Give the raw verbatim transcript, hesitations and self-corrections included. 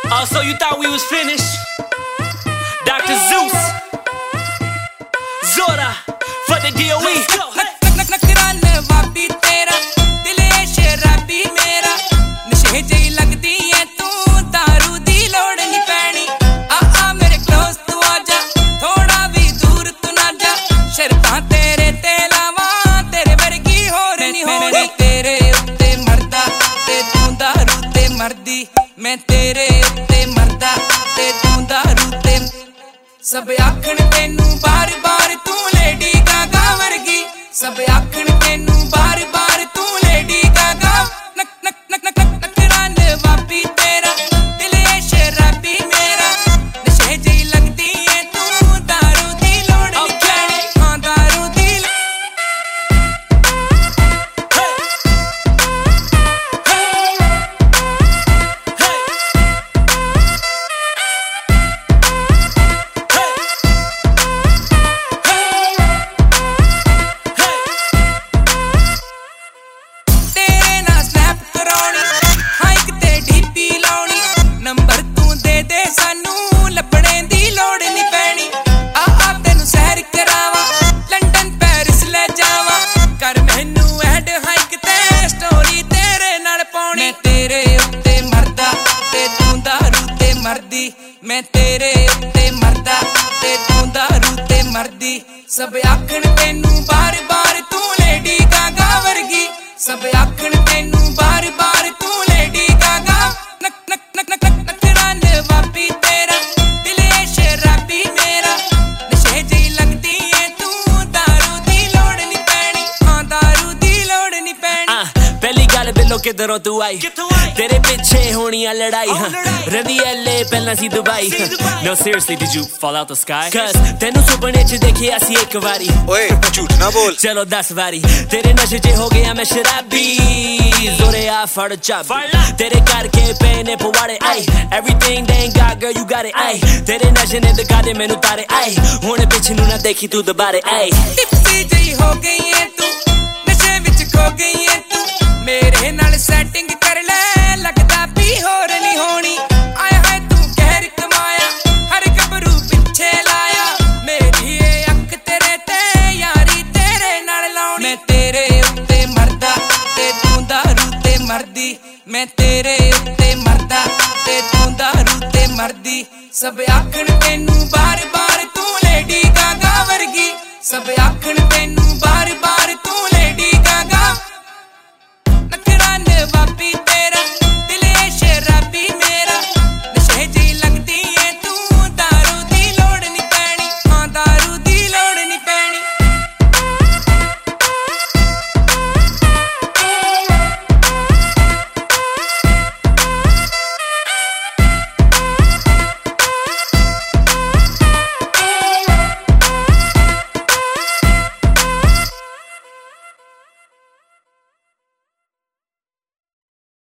Oh, so you thought we was finished? Doctor Zeus, Zora, for the D O E. नखराने Vapi तेरा दिल है शराबी मेरा नशे जही लगदी है तू दारू दी लोड़ नहीं पैनी आ आ मेरे क्लोज तू आजा थोड़ा भी दूर तू ना जा शर्तां तेरे ते लावा तेरे वर्गी होर नहीं होनी तेरे उत्ते मरदा ते तू दारू ते मरदी मैं तेरे उत्ते मरदा ते तू दारू ते सब आखण तेनू बार बार तू लेडी गागा वर्गी सब आखण तेनू बार बार तू लेडी गागा नक नक नक नक नखराने वापी तेरा दिल है शराबी मेरा नशे जही लगदी है तू दारू दी लोड़ नहीं पैनी हाँ दारू दी नंबर तू दे दे सानू लभणे दी लोड़ नहीं पैनी आ आ तेनू सैर करावा लंडन पेरिस ले जावा कर मैनू ऐड हाइक ते स्टोरी तेरे नाल पाउणी मैं तेरे उत्ते मरदा ते तू दारू ते मरदी मैं तेरे उत्ते मरदा ते तू दारू ते मरदी सब आखण तेनू बार बार तू लेडी गागा वर्गी सब आखण तेनू बार बार तू लेडी गागा नक नक नक नक नखराने वापी तेरा दिल है शराबी मेरा नशे जही लगदी है तू दारू दी लोड़ नहीं पैनी हाँ दारू दी लोड़ नहीं पैनी पहली गल बिलो किधरों तू आई तेरे पिछे होनियां लड़ाई रदी एले पहला सी Dubai No seriously did you fall out the sky Cause तेनू सुपने च देखिया सी एक वारी ओए झूठ ना बोल चलो दस वारी तेरे नशे च हो गया मैं शराबी जोरे आ फड़ चाब तेरे करके पेने पवाड़े आई Everything they ain't got girl you got it आई तेरे नशे ने दिखा दे मैनू तारे आई हुण पिछ नू ना देखी तू दोबारे आई टिप्सी जही हो गई है तू नशे विच खो गई है तू मेरे नाल सेटिंग कर ले लगदा भी होर नहीं होनी आया है तू कहर कमाया हर गबरू पिछे लाया मेरी ये अख तेरे ते यारी तेरे नाल लाउणी मैं तेरे उत्ते मरदा ते तू दारू ते मरदी मैं तेरे उत्ते मरदा ते तू दारू ते मरदी सब आखण तेनू बार बार तू लेडी गागा वर्गी सब आखण तेनू बार बार तू लेडी